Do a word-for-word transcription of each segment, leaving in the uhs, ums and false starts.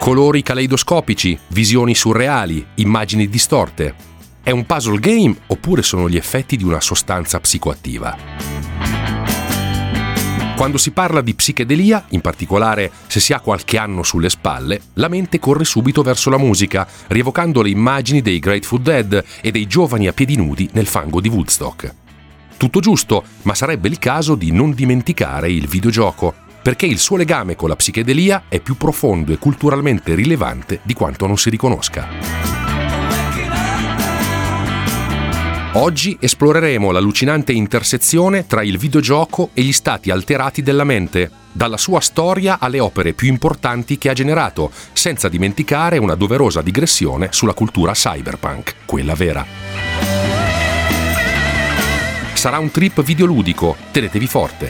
Colori caleidoscopici, visioni surreali, immagini distorte. È un puzzle game oppure sono gli effetti di una sostanza psicoattiva? Quando si parla di psichedelia, in particolare se si ha qualche anno sulle spalle, la mente corre subito verso la musica, rievocando le immagini dei Grateful Dead e dei giovani a piedi nudi nel fango di Woodstock. Tutto giusto, ma sarebbe il caso di non dimenticare il videogioco, perché il suo legame con la psichedelia è più profondo e culturalmente rilevante di quanto non si riconosca. Oggi esploreremo l'allucinante intersezione tra il videogioco e gli stati alterati della mente, dalla sua storia alle opere più importanti che ha generato, senza dimenticare una doverosa digressione sulla cultura cyberpunk, quella vera. Sarà un trip videoludico, tenetevi forte.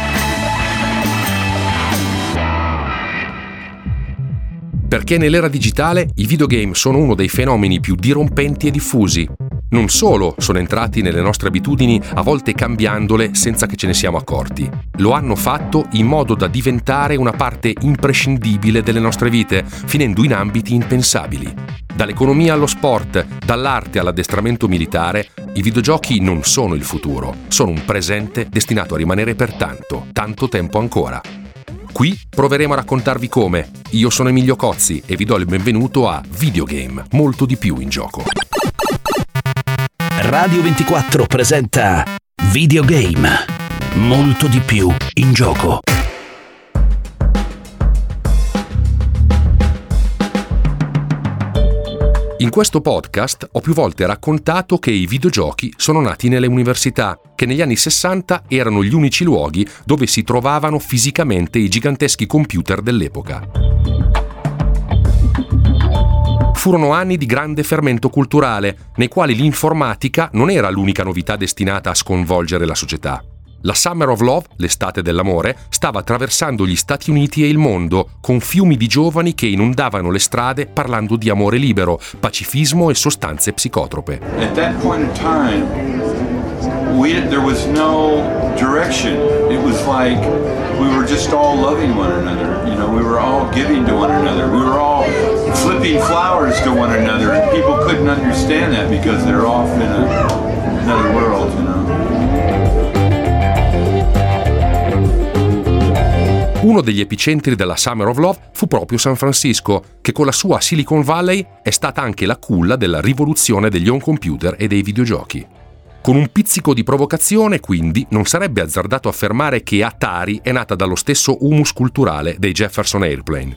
Perché nell'era digitale i videogame sono uno dei fenomeni più dirompenti e diffusi. Non solo sono entrati nelle nostre abitudini, a volte cambiandole senza che ce ne siamo accorti. Lo hanno fatto in modo da diventare una parte imprescindibile delle nostre vite, finendo in ambiti impensabili. Dall'economia allo sport, dall'arte all'addestramento militare, i videogiochi non sono il futuro, sono un presente destinato a rimanere per tanto, tanto tempo ancora. Qui proveremo a raccontarvi come. Io sono Emilio Cozzi e vi do il benvenuto a Videogame, molto di più in gioco. Radio ventiquattro presenta Videogame, molto di più in gioco. In questo podcast ho più volte raccontato che i videogiochi sono nati nelle università, che negli anni sessanta erano gli unici luoghi dove si trovavano fisicamente i giganteschi computer dell'epoca. Furono anni di grande fermento culturale, nei quali l'informatica non era l'unica novità destinata a sconvolgere la società. La Summer of Love, l'estate dell'amore, stava attraversando gli Stati Uniti e il mondo, con fiumi di giovani che inondavano le strade parlando di amore libero, pacifismo e sostanze psicotrope. At that point in time, we, there was no direction. It was like we were just all loving one another. You know, we were all giving to one another. We were all flipping flowers to one another, and people couldn't understand that because they're off in a, another world, you know. Uno degli epicentri della Summer of Love fu proprio San Francisco, che con la sua Silicon Valley è stata anche la culla della rivoluzione degli home computer e dei videogiochi. Con un pizzico di provocazione, quindi, non sarebbe azzardato affermare che Atari è nata dallo stesso humus culturale dei Jefferson Airplane.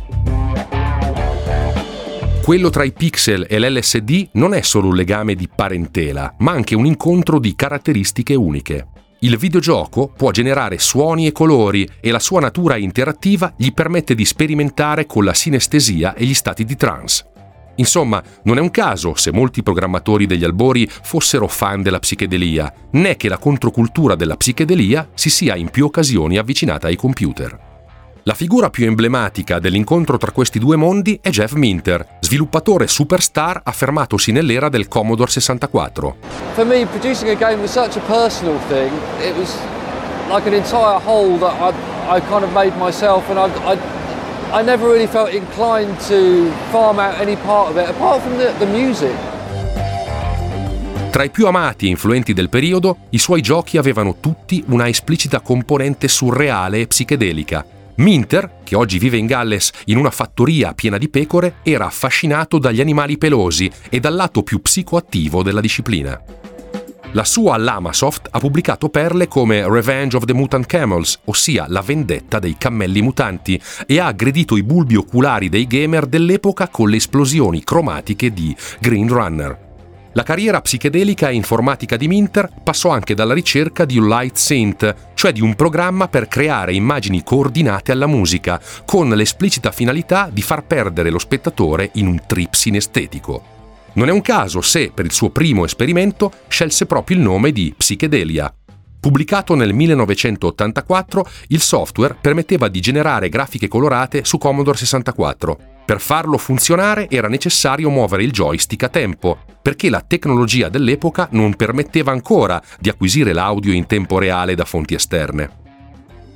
Quello tra i pixel e l'L S D non è solo un legame di parentela, ma anche un incontro di caratteristiche uniche. Il videogioco può generare suoni e colori e la sua natura interattiva gli permette di sperimentare con la sinestesia e gli stati di trance. Insomma, non è un caso se molti programmatori degli albori fossero fan della psichedelia, né che la controcultura della psichedelia si sia in più occasioni avvicinata ai computer. La figura più emblematica dell'incontro tra questi due mondi è Jeff Minter, sviluppatore superstar affermatosi nell'era del Commodore sessantaquattro. For me, producing a game was such a personal thing. It was like an entire whole that I, I kind of made myself, and I, I, I never really felt inclined to farm out any part of it, apart from the, the music. Tra i più amati e influenti del periodo, i suoi giochi avevano tutti una esplicita componente surreale e psichedelica. Minter, che oggi vive in Galles in una fattoria piena di pecore, era affascinato dagli animali pelosi e dal lato più psicoattivo della disciplina. La sua Lamasoft ha pubblicato perle come Revenge of the Mutant Camels, ossia la vendetta dei cammelli mutanti, e ha aggredito i bulbi oculari dei gamer dell'epoca con le esplosioni cromatiche di Green Runner. La carriera psichedelica e informatica di Minter passò anche dalla ricerca di un light synth, cioè di un programma per creare immagini coordinate alla musica, con l'esplicita finalità di far perdere lo spettatore in un trip sinestetico. Non è un caso se, per il suo primo esperimento, scelse proprio il nome di Psychedelia. Pubblicato nel millenovecentottantaquattro, il software permetteva di generare grafiche colorate su Commodore sessantaquattro. Per farlo funzionare era necessario muovere il joystick a tempo, perché la tecnologia dell'epoca non permetteva ancora di acquisire l'audio in tempo reale da fonti esterne.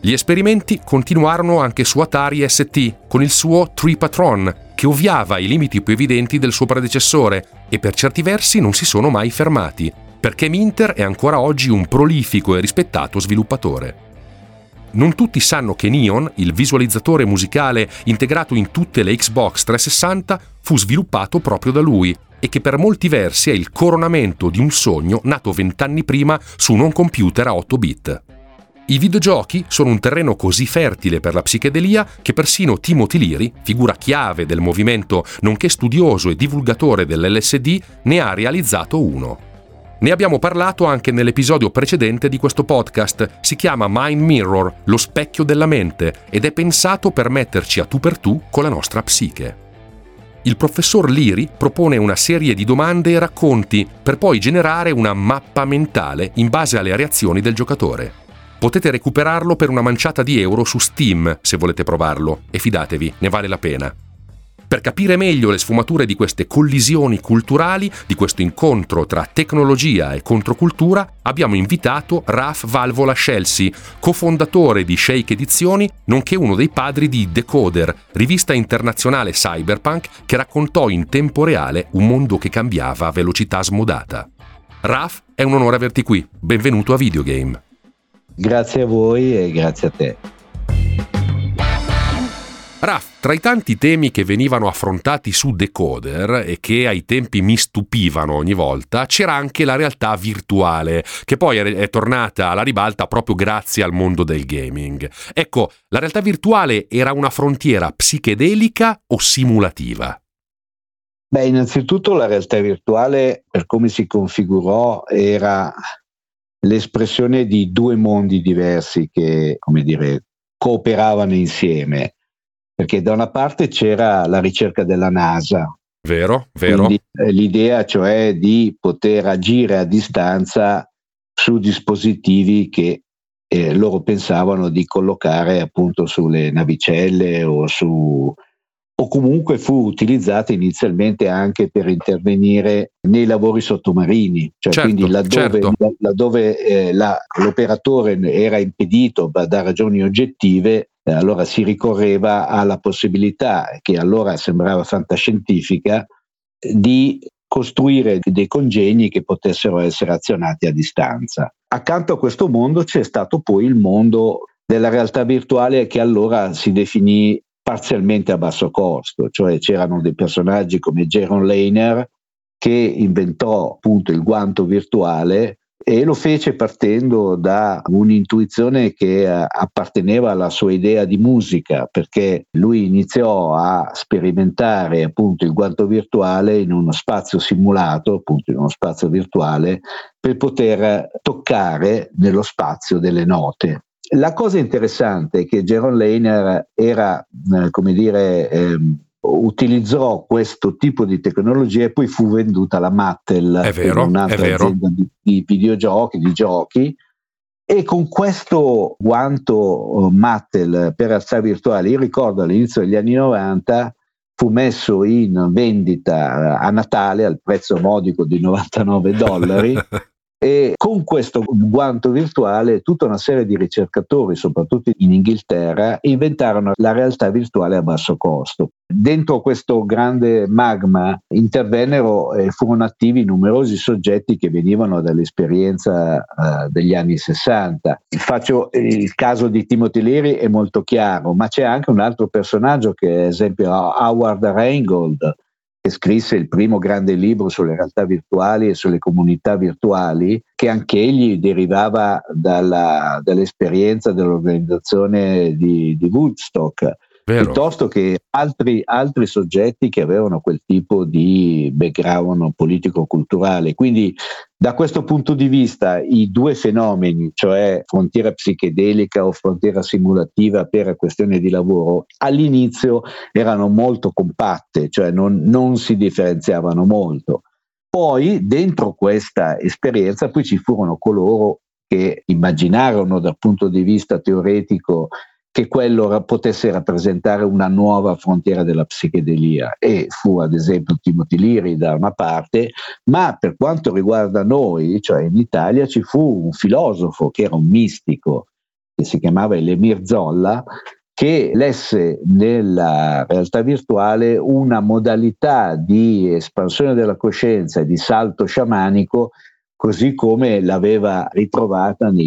Gli esperimenti continuarono anche su Atari S T con il suo Tree Patron, che ovviava i limiti più evidenti del suo predecessore e per certi versi non si sono mai fermati, perché Minter è ancora oggi un prolifico e rispettato sviluppatore. Non tutti sanno che Neon, il visualizzatore musicale integrato in tutte le Xbox trecentosessanta, fu sviluppato proprio da lui e che per molti versi è il coronamento di un sogno nato vent'anni prima su un home computer a otto bit. I videogiochi sono un terreno così fertile per la psichedelia che persino Timothy Leary, figura chiave del movimento nonché studioso e divulgatore dell'L S D, ne ha realizzato uno. Ne abbiamo parlato anche nell'episodio precedente di questo podcast, si chiama Mind Mirror, lo specchio della mente, ed è pensato per metterci a tu per tu con la nostra psiche. Il professor Leary propone una serie di domande e racconti per poi generare una mappa mentale in base alle reazioni del giocatore. Potete recuperarlo per una manciata di euro su Steam se volete provarlo, e fidatevi, ne vale la pena. Per capire meglio le sfumature di queste collisioni culturali, di questo incontro tra tecnologia e controcultura, abbiamo invitato Raf Valvola Chelsea, cofondatore di Shake Edizioni, nonché uno dei padri di Decoder, rivista internazionale cyberpunk che raccontò in tempo reale un mondo che cambiava a velocità smodata. Raf, è un onore averti qui. Benvenuto a Videogame. Grazie a voi e grazie a te. Raf, tra i tanti temi che venivano affrontati su Decoder e che ai tempi mi stupivano ogni volta, c'era anche la realtà virtuale, che poi è tornata alla ribalta proprio grazie al mondo del gaming. Ecco, la realtà virtuale era una frontiera psichedelica o simulativa? Beh, innanzitutto la realtà virtuale, per come si configurò, era l'espressione di due mondi diversi che, come dire, cooperavano insieme. Perché da una parte c'era la ricerca della NASA. Vero, vero. Quindi, eh, l'idea cioè di poter agire a distanza su dispositivi che eh, loro pensavano di collocare appunto sulle navicelle o su o comunque fu utilizzata inizialmente anche per intervenire nei lavori sottomarini, cioè certo, quindi laddove, certo. laddove eh, la, l'operatore era impedito da ragioni oggettive, eh, allora si ricorreva alla possibilità, che allora sembrava fantascientifica, di costruire dei congegni che potessero essere azionati a distanza. Accanto a questo mondo c'è stato poi il mondo della realtà virtuale, che allora si definì parzialmente a basso costo, cioè c'erano dei personaggi come Jaron Lanier che inventò appunto il guanto virtuale e lo fece partendo da un'intuizione che apparteneva alla sua idea di musica, perché lui iniziò a sperimentare appunto il guanto virtuale in uno spazio simulato, appunto in uno spazio virtuale, per poter toccare nello spazio delle note. La cosa interessante è che Jaron Lanier era, eh, come dire, ehm, utilizzò questo tipo di tecnologia e poi fu venduta alla Mattel, è vero, un'altra è vero. azienda di, di videogiochi, di giochi, e con questo guanto Mattel per realtà virtuale, io ricordo all'inizio degli anni novanta, fu messo in vendita a Natale al prezzo modico di novantanove dollari. E con questo guanto virtuale tutta una serie di ricercatori, soprattutto in Inghilterra, inventarono la realtà virtuale a basso costo. Dentro questo grande magma intervennero e furono attivi numerosi soggetti che venivano dall'esperienza uh, degli anni sessanta. Faccio il caso di Timothy Leary, è molto chiaro, ma c'è anche un altro personaggio che è ad esempio Howard Rheingold, che scrisse il primo grande libro sulle realtà virtuali e sulle comunità virtuali, che anch'egli derivava dalla, dall'esperienza dell'organizzazione di, di Woodstock, Vero. piuttosto che altri, altri soggetti che avevano quel tipo di background politico-culturale. Quindi da questo punto di vista i due fenomeni, cioè frontiera psichedelica o frontiera simulativa per questioni di lavoro, all'inizio erano molto compatte, cioè non, non si differenziavano molto. Poi dentro questa esperienza poi ci furono coloro che immaginarono dal punto di vista teoretico che quello potesse rappresentare una nuova frontiera della psichedelia, e fu ad esempio Timothy Leary da una parte, ma per quanto riguarda noi, cioè in Italia, ci fu un filosofo che era un mistico, che si chiamava Emir Zolla, che lesse nella realtà virtuale una modalità di espansione della coscienza e di salto sciamanico, così come l'aveva ritrovata nei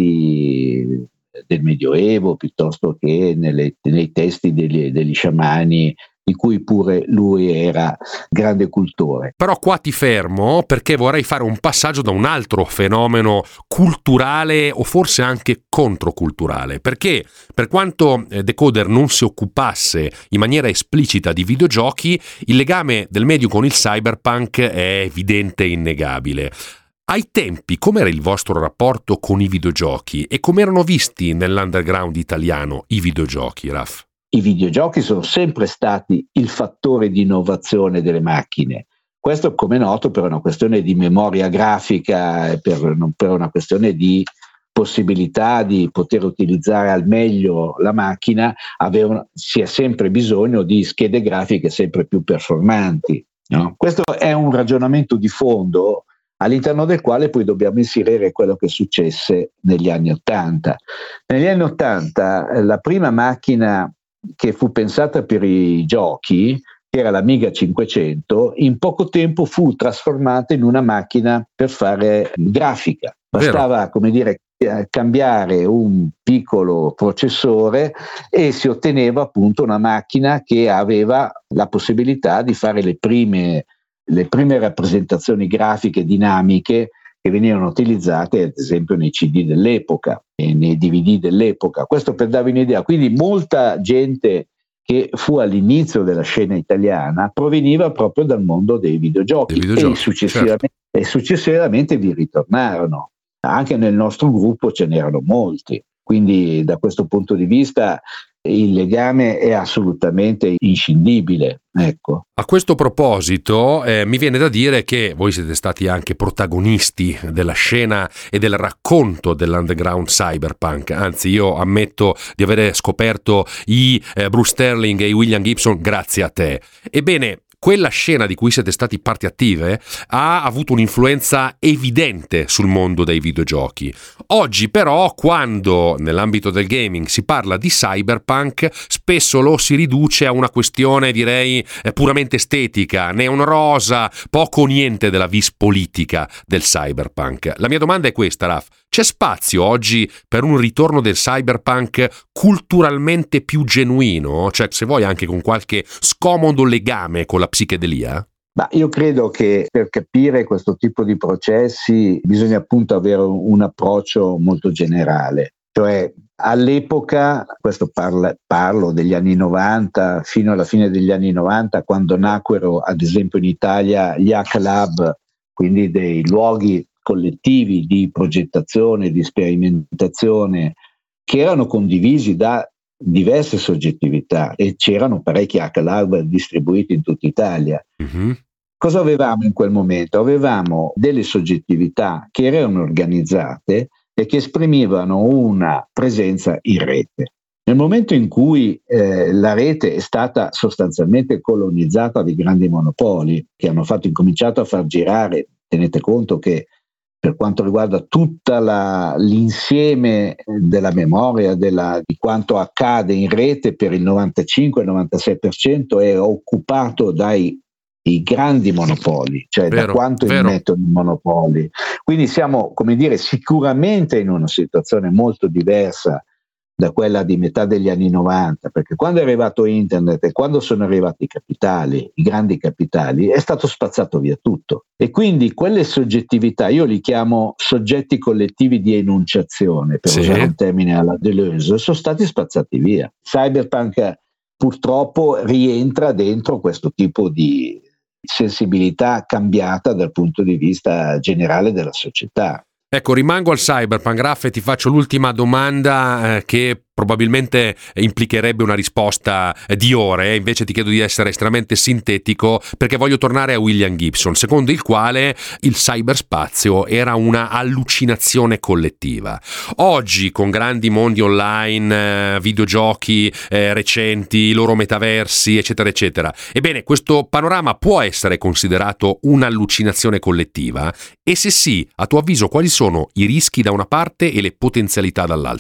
testi del Medioevo, piuttosto che nelle, nei testi degli, degli sciamani, di cui pure lui era grande cultore. Però qua ti fermo, perché vorrei fare un passaggio da un altro fenomeno culturale o forse anche controculturale, perché per quanto Decoder non si occupasse in maniera esplicita di videogiochi, il legame del medium con il cyberpunk è evidente e innegabile. Ai tempi, com'era il vostro rapporto con i videogiochi e come erano visti nell'underground italiano i videogiochi, Raf? I videogiochi sono sempre stati il fattore di innovazione delle macchine. Questo, come è noto, per una questione di memoria grafica, per, per una questione di possibilità di poter utilizzare al meglio la macchina, aveva, si ha sempre bisogno di schede grafiche sempre più performanti, no? Questo è un ragionamento di fondo all'interno del quale poi dobbiamo inserire quello che successe negli anni Ottanta. Negli anni Ottanta la prima macchina che fu pensata per i giochi, che era l'Amiga cinquecento, in poco tempo fu trasformata in una macchina per fare grafica. Bastava, Vero. come dire, cambiare un piccolo processore e si otteneva appunto una macchina che aveva la possibilità di fare le prime, le prime rappresentazioni grafiche dinamiche che venivano utilizzate ad esempio nei C D dell'epoca e nei D V D dell'epoca. Questo per darvi un'idea. Quindi molta gente che fu all'inizio della scena italiana proveniva proprio dal mondo dei videogiochi, dei videogiochi e, successivamente, certo. e successivamente vi ritornarono. Anche nel nostro gruppo ce n'erano molti. Quindi da questo punto di vista il legame è assolutamente inscindibile. Ecco. A questo proposito eh, mi viene da dire che voi siete stati anche protagonisti della scena e del racconto dell'underground cyberpunk, anzi io ammetto di avere scoperto i eh, Bruce Sterling e i William Gibson grazie a te. Ebbene, quella scena di cui siete stati parti attive ha avuto un'influenza evidente sul mondo dei videogiochi. Oggi però, quando nell'ambito del gaming si parla di cyberpunk, spesso lo si riduce a una questione, direi, puramente estetica, neon rosa, poco o niente della vis politica del cyberpunk. La mia domanda è questa, Raf. C'è spazio oggi per un ritorno del cyberpunk culturalmente più genuino? Cioè, se vuoi, anche con qualche scomodo legame con la psichedelia? Ma io credo che per capire questo tipo di processi bisogna appunto avere un approccio molto generale. Cioè, all'epoca, questo parla, parlo degli anni novanta, fino alla fine degli anni novanta, quando nacquero ad esempio in Italia gli Hack Lab, quindi dei luoghi collettivi di progettazione, di sperimentazione, che erano condivisi da diverse soggettività e c'erano parecchi Hack Lab distribuiti in tutta Italia. Mm-hmm. Cosa avevamo in quel momento? Avevamo delle soggettività che erano organizzate e che esprimevano una presenza in rete. Nel momento in cui eh, la rete è stata sostanzialmente colonizzata dai grandi monopoli che hanno fatto incominciato a far girare, tenete conto che per quanto riguarda tutta la, l'insieme della memoria della, di quanto accade in rete, per il novantacinque novantasei per cento è occupato dai i grandi monopoli, cioè vero, da quanto vero. immettono i monopoli. Quindi siamo, come dire, sicuramente in una situazione molto diversa da quella di metà degli anni novanta, perché quando è arrivato internet e quando sono arrivati i capitali, i grandi capitali, è stato spazzato via tutto. E quindi quelle soggettività, io li chiamo soggetti collettivi di enunciazione, per sì. usare un termine alla Deleuze, sono stati spazzati via. Cyberpunk purtroppo rientra dentro questo tipo di sensibilità cambiata dal punto di vista generale della società. Ecco, rimango al cyberpunk, Raf, e ti faccio l'ultima domanda eh, che probabilmente implicherebbe una risposta di ore, invece ti chiedo di essere estremamente sintetico perché voglio tornare a William Gibson, secondo il quale il cyberspazio era una allucinazione collettiva. Oggi, con grandi mondi online, eh, videogiochi eh, recenti, i loro metaversi, eccetera, eccetera, ebbene, questo panorama può essere considerato un'allucinazione collettiva? E se sì, a tuo avviso, quali sono i rischi da una parte e le potenzialità dall'altra?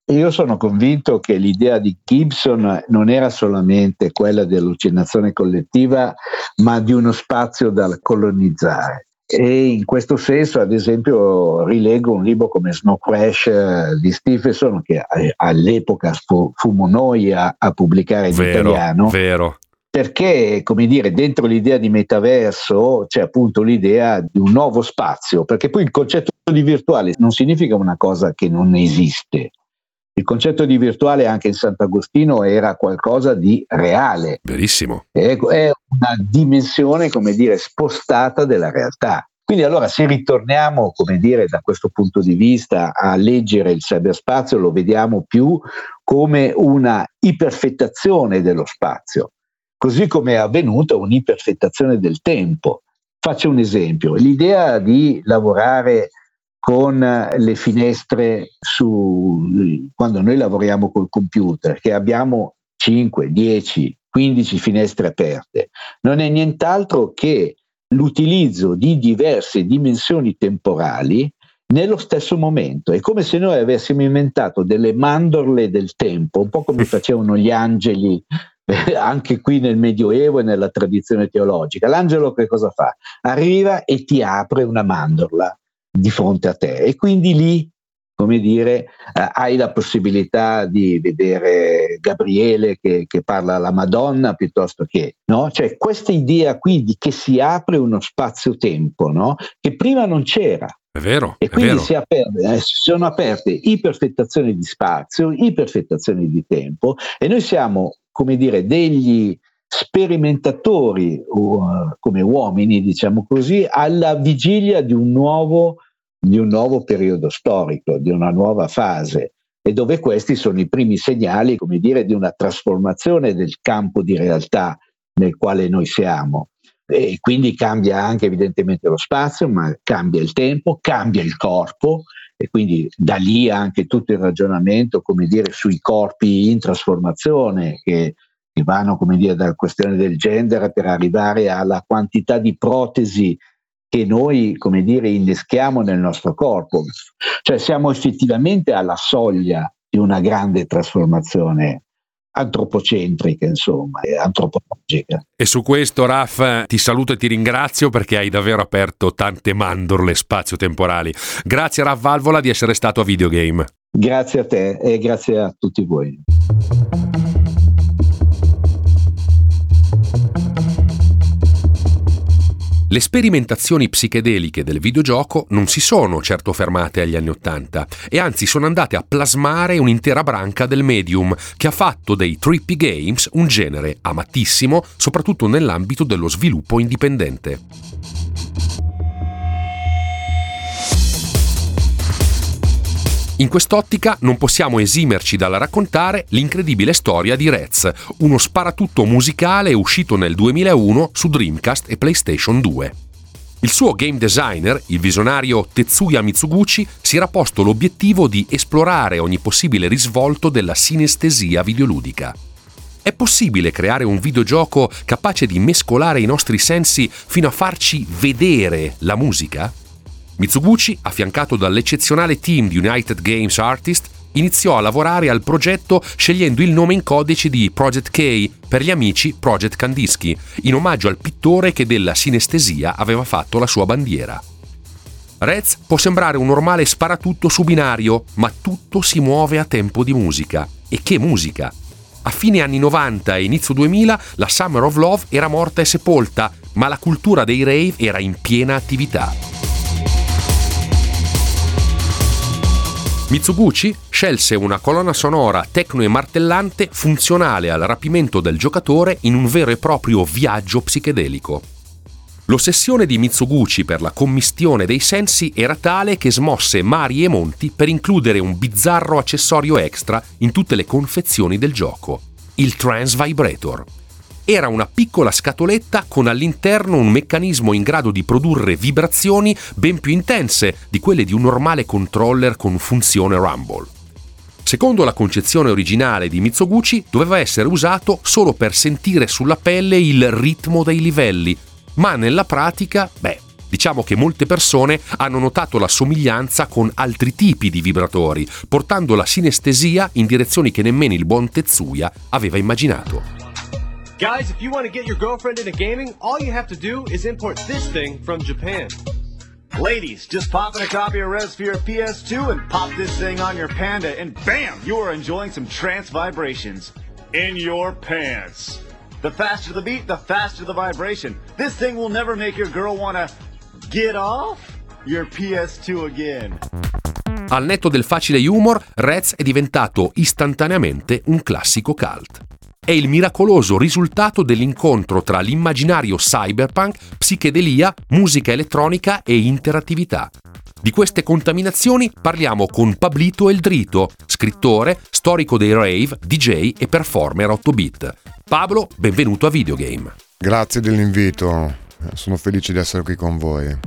Io sono convinto che l'idea di Gibson non era solamente quella dell'allucinazione collettiva, ma di uno spazio da colonizzare. E in questo senso, ad esempio, rilego un libro come Snow Crash di Stephenson, che all'epoca fu, fummo noi a, a pubblicare in vero, italiano. Vero. Perché, come dire, dentro l'idea di metaverso c'è appunto l'idea di un nuovo spazio, perché poi il concetto di virtuale non significa una cosa che non esiste. Il concetto di virtuale anche in Sant'Agostino era qualcosa di reale. Verissimo. È, è una dimensione, come dire, spostata della realtà. Quindi allora se ritorniamo, come dire, da questo punto di vista a leggere il cyberspazio, lo vediamo più come una iperfettazione dello spazio, così come è avvenuta un'iperfettazione del tempo. Faccio un esempio: l'idea di lavorare con le finestre su, quando noi lavoriamo col computer, che abbiamo cinque, dieci, quindici finestre aperte, non è nient'altro che l'utilizzo di diverse dimensioni temporali nello stesso momento. È come se noi avessimo inventato delle mandorle del tempo, un po' come facevano gli angeli eh, anche qui nel Medioevo e nella tradizione teologica. L'angelo che cosa fa? Arriva e ti apre una mandorla di fronte a te, e quindi lì, come dire, eh, hai la possibilità di vedere Gabriele che, che parla alla Madonna, piuttosto che, no? Cioè questa idea qui di che si apre uno spazio-tempo, no? Che prima non c'era. È vero, e è quindi vero. Si, aperte, eh, si sono aperte iperfettazioni di spazio, iperfettazioni di tempo, e noi siamo, come dire, degli sperimentatori uh, come uomini, diciamo così, alla vigilia di un nuovo di un nuovo periodo storico, di una nuova fase, e dove questi sono i primi segnali, come dire, di una trasformazione del campo di realtà nel quale noi siamo. E quindi cambia anche evidentemente lo spazio, ma cambia il tempo, cambia il corpo, e quindi da lì anche tutto il ragionamento, come dire, sui corpi in trasformazione, che, che vanno, come dire, dalla questione del gender per arrivare alla quantità di protesi che noi, come dire, inneschiamo nel nostro corpo. Cioè siamo effettivamente alla soglia di una grande trasformazione antropocentrica, insomma, e antropologica. E su questo, Raf, ti saluto e ti ringrazio, perché hai davvero aperto tante mandorle spazio-temporali. Grazie a Raf Valvola di essere stato a Videogame. Grazie a te e grazie a tutti voi. Le sperimentazioni psichedeliche del videogioco non si sono certo fermate agli anni Ottanta, e anzi sono andate a plasmare un'intera branca del medium, che ha fatto dei trippy games un genere amatissimo, soprattutto nell'ambito dello sviluppo indipendente. In quest'ottica non possiamo esimerci dal raccontare l'incredibile storia di Rez, uno sparatutto musicale uscito nel duemilauno su Dreamcast e PlayStation due. Il suo game designer, il visionario Tetsuya Mizuguchi, si era posto l'obiettivo di esplorare ogni possibile risvolto della sinestesia videoludica. È possibile creare un videogioco capace di mescolare i nostri sensi fino a farci vedere la musica? Mizuguchi, affiancato dall'eccezionale team di United Games Artists, iniziò a lavorare al progetto scegliendo il nome in codice di Project K, per gli amici Project Kandinsky, in omaggio al pittore che della sinestesia aveva fatto la sua bandiera. Rez può sembrare un normale sparatutto su binario, ma tutto si muove a tempo di musica. E che musica! A fine anni novanta e inizio duemila la Summer of Love era morta e sepolta, ma la cultura dei rave era in piena attività. Mizuguchi scelse una colonna sonora tecno e martellante funzionale al rapimento del giocatore in un vero e proprio viaggio psichedelico. L'ossessione di Mizuguchi per la commistione dei sensi era tale che smosse mari e monti per includere un bizzarro accessorio extra in tutte le confezioni del gioco: il Trance Vibrator. Era una piccola scatoletta con all'interno un meccanismo in grado di produrre vibrazioni ben più intense di quelle di un normale controller con funzione Rumble. Secondo la concezione originale di Mizuguchi, doveva essere usato solo per sentire sulla pelle il ritmo dei livelli, ma nella pratica, beh, Diciamo che molte persone hanno notato la somiglianza con altri tipi di vibratori, portando la sinestesia in direzioni che nemmeno il buon Tetsuya aveva immaginato. Guys, if you want to get your girlfriend into gaming, all you have to do is import this thing from Japan. Ladies, just pop in a copy of Res for your P S two and pop this thing on your Panda and bam, you are enjoying some trance vibrations in your pants. The faster the beat, the faster the vibration. This thing will never make your girl want to get off your P S two again. Al netto del facile humor, Rez è diventato istantaneamente un classico cult. È il miracoloso risultato dell'incontro tra l'immaginario cyberpunk, psichedelia, musica elettronica e interattività. Di queste contaminazioni parliamo con Pablito El Drito, scrittore, storico dei rave, D J e performer otto bit. Pablo, benvenuto a Videogame. Grazie dell'invito, sono felice di essere qui con voi.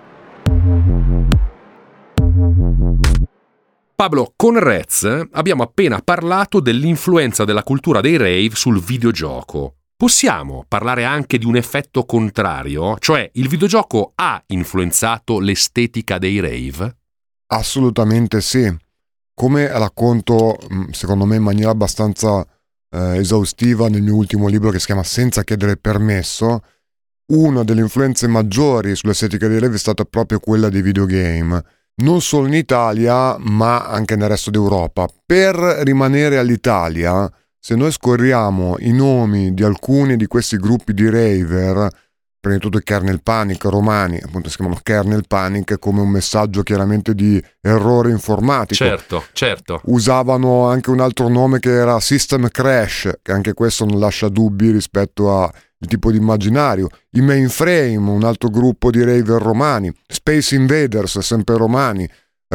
Pablo, con Rez abbiamo appena parlato dell'influenza della cultura dei rave sul videogioco. Possiamo parlare anche di un effetto contrario? Cioè, il videogioco ha influenzato l'estetica dei rave? Assolutamente sì. Come racconto, secondo me, in maniera abbastanza eh, esaustiva nel mio ultimo libro che si chiama Senza chiedere permesso, una delle influenze maggiori sull'estetica dei rave è stata proprio quella dei videogame. Non solo in Italia, ma anche nel resto d'Europa. Per rimanere all'Italia, se noi scorriamo i nomi di alcuni di questi gruppi di raver, prima di tutto i Kernel Panic romani, appunto si chiamano Kernel Panic come un messaggio chiaramente di errore informatico. Certo, certo. Usavano anche un altro nome che era System Crash, che anche questo non lascia dubbi rispetto a il tipo di immaginario. I Mainframe, un altro gruppo di raver romani, Space Invaders, sempre romani,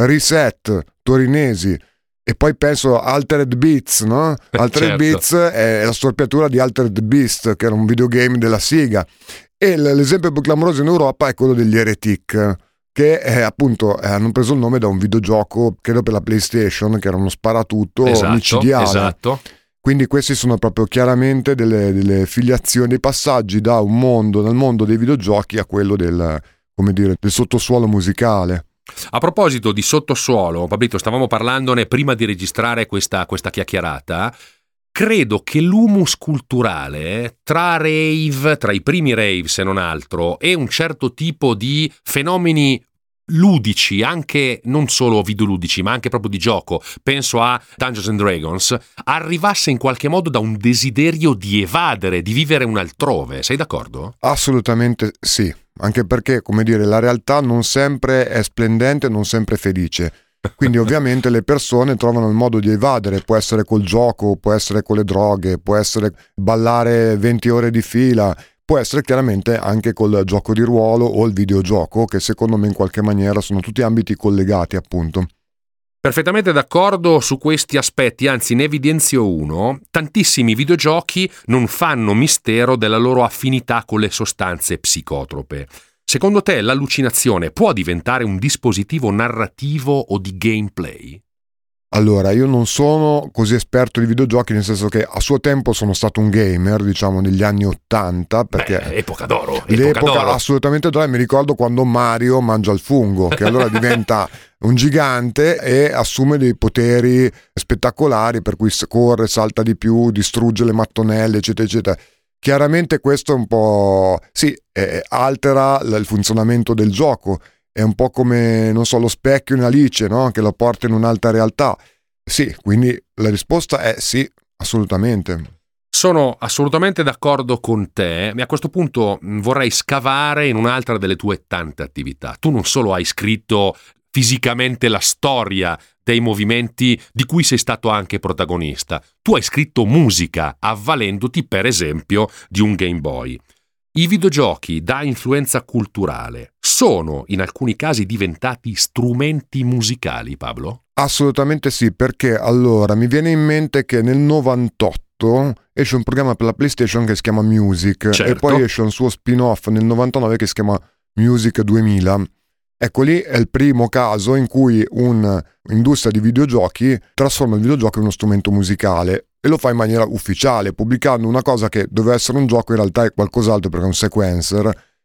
Reset, torinesi, e poi penso a Altered Beats, no? Altered Certo. Beats è la storpiatura di Altered Beast, che era un videogame della Sega, e l'esempio più clamoroso in Europa è quello degli Heretic, che eh, appunto eh, hanno preso il nome da un videogioco, credo per la PlayStation, che era uno sparatutto Esatto, micidiale. esatto. Quindi questi sono proprio chiaramente delle, delle filiazioni, dei passaggi da un mondo, dal mondo dei videogiochi a quello del, come dire, del sottosuolo musicale. A proposito di sottosuolo, Pablito, stavamo parlandone prima di registrare questa, questa chiacchierata. Credo che l'humus culturale tra rave, tra i primi rave se non altro, e un certo tipo di fenomeni ludici, anche non solo videoludici ma anche proprio di gioco, penso a Dungeons and Dragons, arrivasse in qualche modo da un desiderio di evadere, di vivere un altrove. Sei d'accordo? Assolutamente sì, anche perché, come dire, la realtà non sempre è splendente, non sempre felice, quindi ovviamente le persone trovano il modo di evadere, può essere col gioco, può essere con le droghe, può essere ballare venti ore di fila, può essere chiaramente anche col gioco di ruolo o il videogioco, che secondo me in qualche maniera sono tutti ambiti collegati, appunto. Perfettamente d'accordo su questi aspetti, anzi ne evidenzio uno: tantissimi videogiochi non fanno mistero della loro affinità con le sostanze psicotrope. Secondo te l'allucinazione può diventare un dispositivo narrativo o di gameplay? Allora, io non sono così esperto di videogiochi, nel senso che a suo tempo sono stato un gamer, diciamo negli anni ottanta, perché Beh, epoca d'oro, epoca l'epoca d'oro. assolutamente d'oro. Mi ricordo quando Mario mangia il fungo, che allora diventa un gigante e assume dei poteri spettacolari, per cui corre, salta di più, distrugge le mattonelle, eccetera, eccetera. Chiaramente questo è un po', sì, eh, altera il funzionamento del gioco. È un po' come, non so, lo specchio in Alice, no? Che lo porta in un'altra realtà. Sì, quindi la risposta è sì, assolutamente. Sono assolutamente d'accordo con te, e a questo punto vorrei scavare in un'altra delle tue tante attività. Tu non solo hai scritto fisicamente la storia dei movimenti di cui sei stato anche protagonista, tu hai scritto musica, avvalendoti per esempio di un Game Boy. I videogiochi da influenza culturale sono in alcuni casi diventati strumenti musicali, Pablo? Assolutamente sì, perché allora mi viene in mente che nel novantotto esce un programma per la PlayStation che si chiama Music, certo, e poi esce un suo spin-off nel novantanove che si chiama Music duemila. Ecco, lì è il primo caso in cui un'industria di videogiochi trasforma il videogioco in uno strumento musicale e lo fa in maniera ufficiale, pubblicando una cosa che doveva essere un gioco, in realtà è qualcos'altro perché è un sequencer,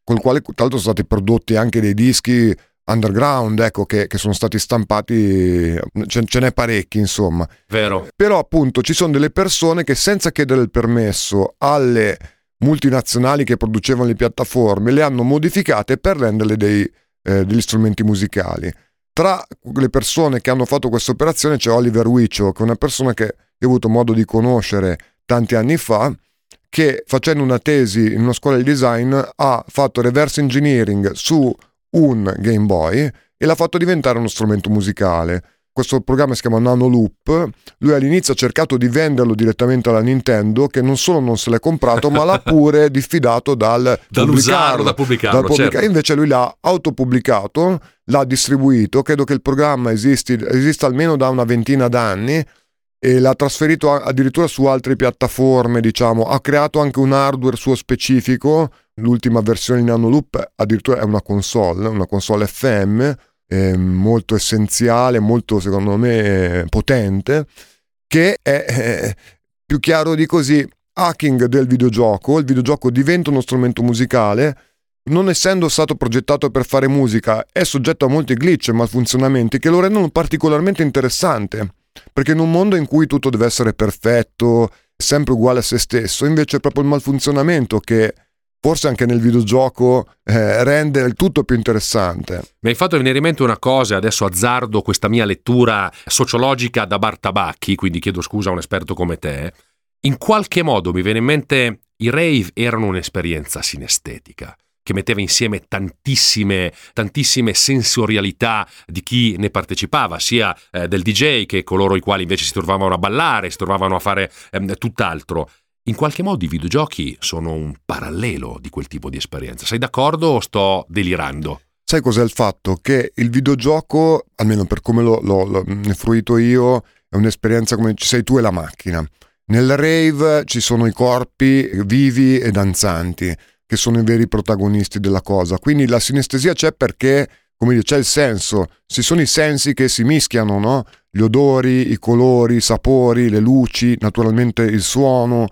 col quale tra l'altro sono stati prodotti anche dei dischi underground, ecco, che, che sono stati stampati, ce, ce n'è parecchi, insomma. Vero. Però appunto ci sono delle persone che senza chiedere il permesso alle multinazionali che producevano le piattaforme le hanno modificate per renderle dei, eh, degli strumenti musicali. Tra le persone che hanno fatto questa operazione c'è Oliver Witcho, che è una persona che ho avuto modo di conoscere tanti anni fa, che facendo una tesi in una scuola di design ha fatto reverse engineering su un Game Boy e l'ha fatto diventare uno strumento musicale. Questo programma si chiama Nano Loop. Lui all'inizio ha cercato di venderlo direttamente alla Nintendo, che non solo non se l'è comprato ma l'ha pure diffidato dal dall'usarlo, da pubblicarlo, dal pubblica- certo. Invece lui l'ha autopubblicato, l'ha distribuito. Credo che il programma esisti, esista almeno da una ventina d'anni e l'ha trasferito addirittura su altre piattaforme, diciamo. Ha creato anche un hardware suo specifico. L'ultima versione di Nano Loop addirittura è una console, una console F M, eh, molto essenziale, molto secondo me potente, che è eh, più chiaro di così, hacking del videogioco. Il videogioco diventa uno strumento musicale, non essendo stato progettato per fare musica, è soggetto a molti glitch e malfunzionamenti che lo rendono particolarmente interessante, perché in un mondo in cui tutto deve essere perfetto, sempre uguale a se stesso, invece è proprio il malfunzionamento che forse anche nel videogioco eh, rende il tutto più interessante. Mi hai fatto venire in mente una cosa, adesso azzardo questa mia lettura sociologica da bar tabacchi, quindi chiedo scusa a un esperto come te. In qualche modo mi viene in mente i rave erano un'esperienza sinestetica che metteva insieme tantissime, tantissime sensorialità di chi ne partecipava, sia eh, del D J che coloro i quali invece si trovavano a ballare, si trovavano a fare eh, tutt'altro. In qualche modo i videogiochi sono un parallelo di quel tipo di esperienza. Sei d'accordo o sto delirando? Sai cos'è il fatto? Che il videogioco, almeno per come l'ho, l'ho, l'ho ne fruito io, è un'esperienza come ci sei tu e la macchina. Nel rave ci sono i corpi vivi e danzanti, che sono i veri protagonisti della cosa. Quindi la sinestesia c'è perché, come dire, c'è il senso. Ci sono i sensi che si mischiano, no? Gli odori, i colori, i sapori, le luci, naturalmente il suono.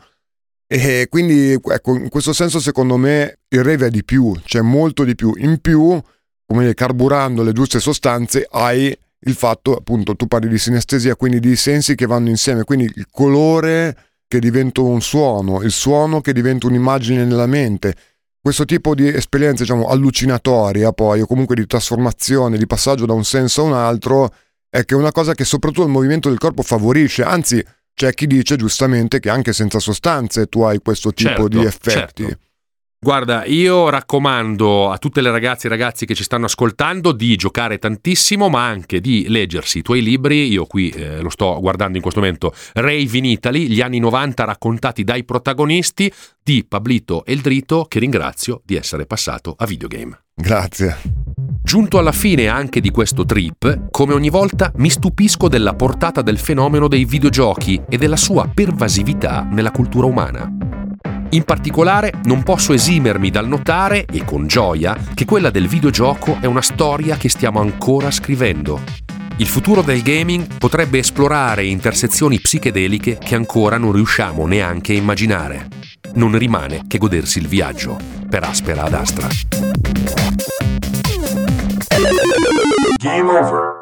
E quindi ecco, in questo senso secondo me il rave è di più, c'è molto di più. In più, come dire, carburando le giuste sostanze, hai il fatto, appunto, tu parli di sinestesia, quindi di sensi che vanno insieme, quindi il colore che diventa un suono, il suono che diventa un'immagine nella mente. Questo tipo di esperienza, diciamo, allucinatoria poi, o comunque di trasformazione, di passaggio da un senso a un altro, è che è una cosa che soprattutto il movimento del corpo favorisce, anzi c'è chi dice giustamente che anche senza sostanze tu hai questo tipo certo, di effetti. Certo. Guarda, io raccomando a tutte le ragazze e ragazzi che ci stanno ascoltando di giocare tantissimo, ma anche di leggersi i tuoi libri. Io qui eh, lo sto guardando in questo momento, Rave in Italy, gli anni novanta raccontati dai protagonisti, di Pablito Eldrito, che ringrazio di essere passato a Videogame. Grazie. Giunto alla fine anche di questo trip, come ogni volta mi stupisco della portata del fenomeno dei videogiochi e della sua pervasività nella cultura umana. In particolare non posso esimermi dal notare, e con gioia, che quella del videogioco è una storia che stiamo ancora scrivendo. Il futuro del gaming potrebbe esplorare intersezioni psichedeliche che ancora non riusciamo neanche a immaginare. Non rimane che godersi il viaggio, per Aspera ad Astra. Game over.